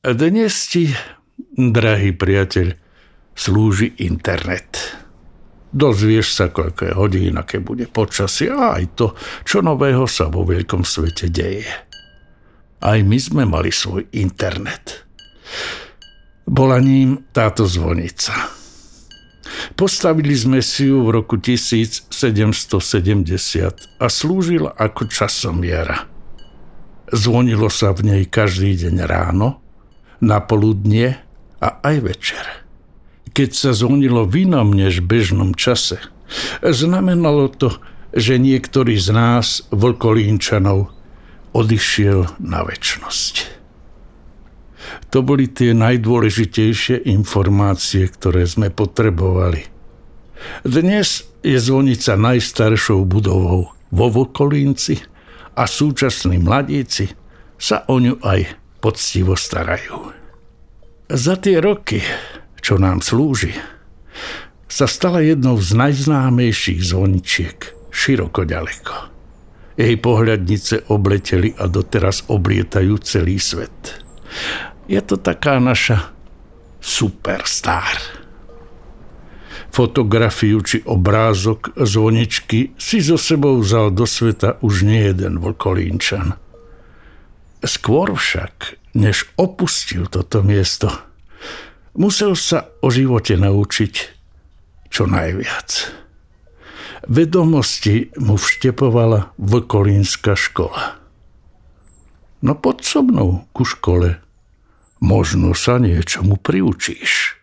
Dnes ti, drahý priateľ, slúži internet. Dozvieš sa, koľko je hodín, aké bude počasie a aj to, čo nového sa vo veľkom svete deje. Aj my sme mali svoj internet. Bola ním táto zvonica. Postavili sme si ju v roku 1770 a slúžila ako časomiera. Zvonilo sa v nej každý deň ráno, na poludnie a aj večer. Keď sa zvonilo v inom než bežnom čase, znamenalo to, že niektorý z nás, Vlkolínčanov, odišiel na večnosť. To boli tie najdôležitejšie informácie, ktoré sme potrebovali. Dnes je zvonica najstaršou budovou vo Vlkolínci a súčasní mladíci sa o ňu aj poctivo starajú. Za tie roky, čo nám slúži, sa stala jednou z najznámejších zvoničiek široko ďaleko. Jej pohľadnice obleteli a doteraz oblietajú celý svet. Je to taká naša superstar. Fotografiu či obrázok zvoničky si so sebou vzal do sveta už nie jeden Vlkolínčan. Skôr však, než opustil toto miesto, musel sa o živote naučiť čo najviac. Vedomosti mu vštepovala Vlkolínska škola. No poď so mnou ku škole, možno sa niečomu priučíš.